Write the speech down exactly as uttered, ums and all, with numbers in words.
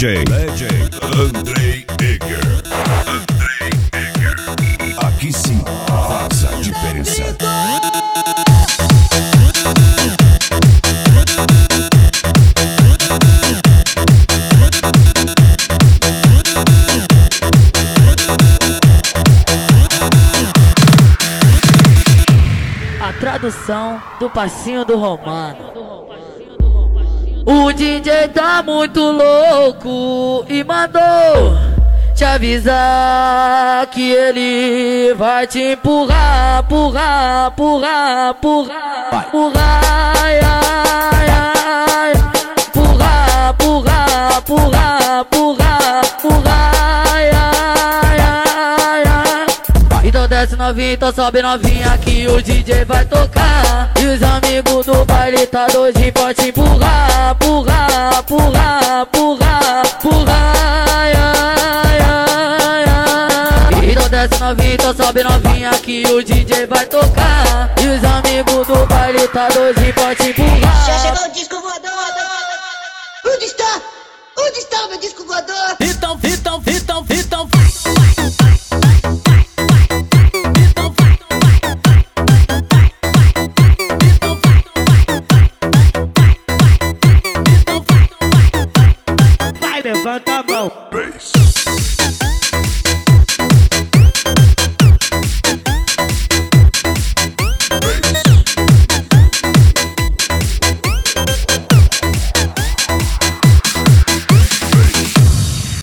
J, Legend, Andrei Egger. Andrei Egger. Aqui sim, faz a diferença. A tradução do passinho do Romano. O D J tá muito louco e mandou te avisar que ele vai te empurrar, empurrar, empurrar, empurrar, empurrar, ai, ai, ai, empurrar, empurrar, empurrar, empurrar, empurrar, ai, ai, ai, ai. Então desce novinha, então sobe novinha que o D J vai tocar. E os amigos do baile tá doidinho pra te empurrar, empurrar, empurrar, empurrar, empurrar, ai, ai, ai, ai. Então desce novinha, então sobe novinha que o D J vai tocar. E os amigos do baile tá doidinho pra te empurrar. Já chegou o disco voador. Onde está? Onde está o meu disco voador? Então, então, então, então